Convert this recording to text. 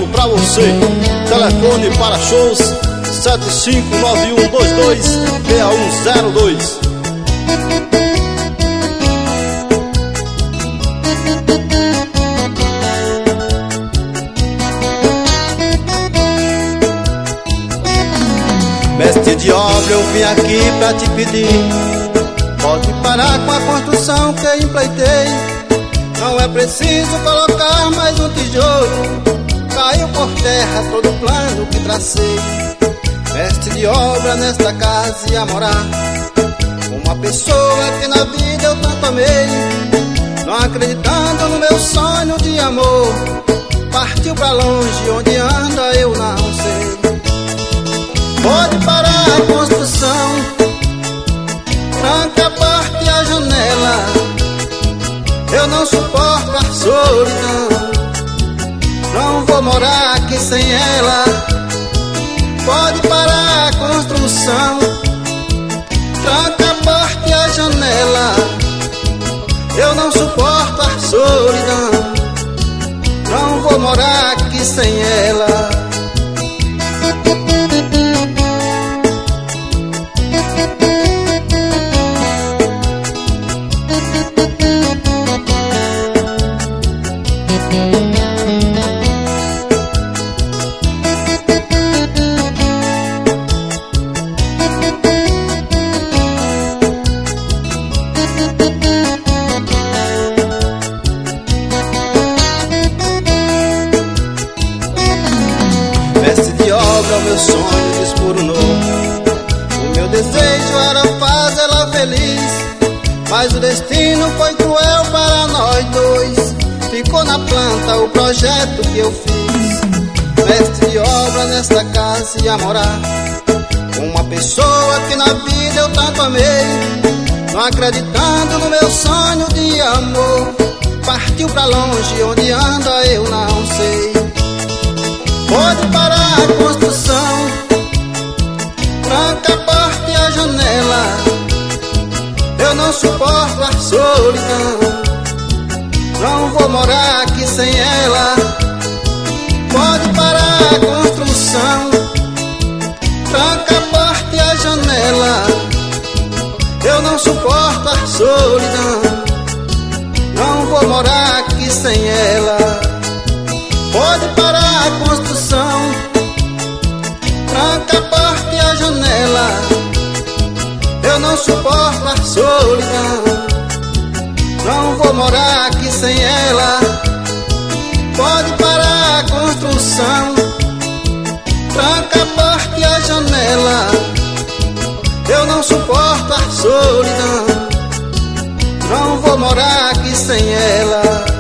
pra você. Telefone para shows 7591226102. Mestre de obra, eu vim aqui pra te pedir, pode parar com a construção que empleitei. Não é preciso colocar mais um tijolo, caiu por terra todo o plano que tracei. Mestre de obra, nesta casa ia morar uma pessoa que na vida eu tanto amei. Não acreditando no meu sonho de amor, partiu pra longe, onde anda eu não sei. Pode parar a construção, tranca a porta e a janela, eu não suporto a solidão, não vou morar aqui sem ela. Pode parar a construção, tranca a porta e a janela, eu não suporto a solidão, não vou morar aqui sem ela. Mestre de obra, o meu sonho desmoronou. O meu desejo era fazê-la feliz, mas o destino foi cruel para nós dois. Ficou na planta o projeto que eu fiz. Mestre de obra, nesta casa ia morar uma pessoa que na vida eu tanto amei. Não acreditando no meu sonho de amor, partiu pra longe, onde anda eu não sei. Pode parar a construção, tranca a porta e a janela, eu não suporto a solidão, não vou morar aqui sem ela. Pode parar a construção, tranca a porta e a janela, eu não suporto a solidão, não vou morar aqui sem ela. Pode parar a construção, tranca a porta e a janela, eu não suporto a solidão, não vou morar aqui sem ela. Pode parar a construção, tranca a porta e a janela, eu não suporto a solidão, não vou morar aqui sem ela.